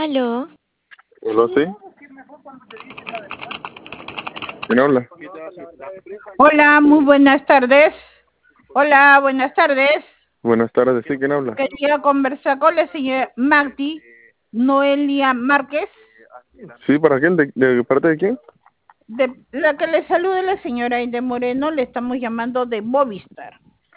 Aló. Hola, sí. ¿Quién habla? Hola, muy buenas tardes. Hola, buenas tardes. Buenas tardes, sí, ¿quién habla? Quería conversar con la señora Magdi Noelia Márquez, Sí, ¿para quién? ¿De parte de quién? de la que le salude la señora Aide Moreno, le estamos llamando de Movistar.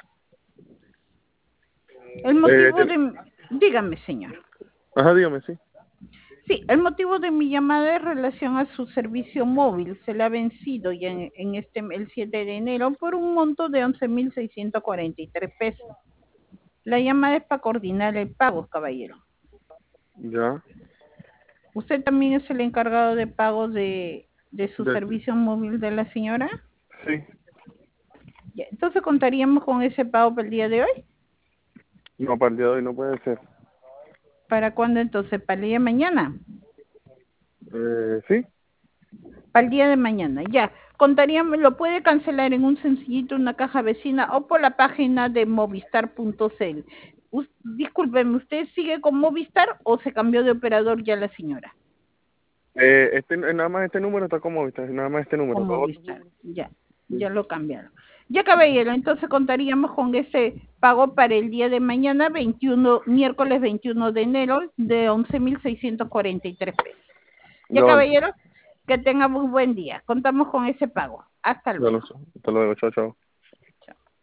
El motivo de... Dígame, señor. Ajá, dígame, sí. Sí, el motivo de mi llamada es relación a su servicio móvil. Se le ha vencido ya el 7 de enero por un monto de 11.643 pesos. La llamada es para coordinar el pago, caballero. Ya. ¿Usted también es el encargado de pago de su De- servicio móvil de la señora? Sí. Ya, entonces contaríamos con ese pago para el día de hoy. No, para el día de hoy no puede ser. ¿Para cuándo entonces? ¿Para el día de mañana? Sí. Para el día de mañana, ya. Contaríamos, lo puede cancelar en un sencillito, una caja vecina o por la página de movistar.cl. Discúlpeme, ¿usted sigue con Movistar o se cambió de operador ya la señora? Nada más este número está como está, nada más este número. Con Todo- Movistar, ya lo cambiaron. Ya, caballero, entonces contaríamos con ese pago para el día de mañana, miércoles 21 de enero, de 11.643 pesos. Ya, No, caballero, que tenga muy buen día. Contamos con ese pago. Hasta ya lo luego. sé. Hasta luego, chao, chao.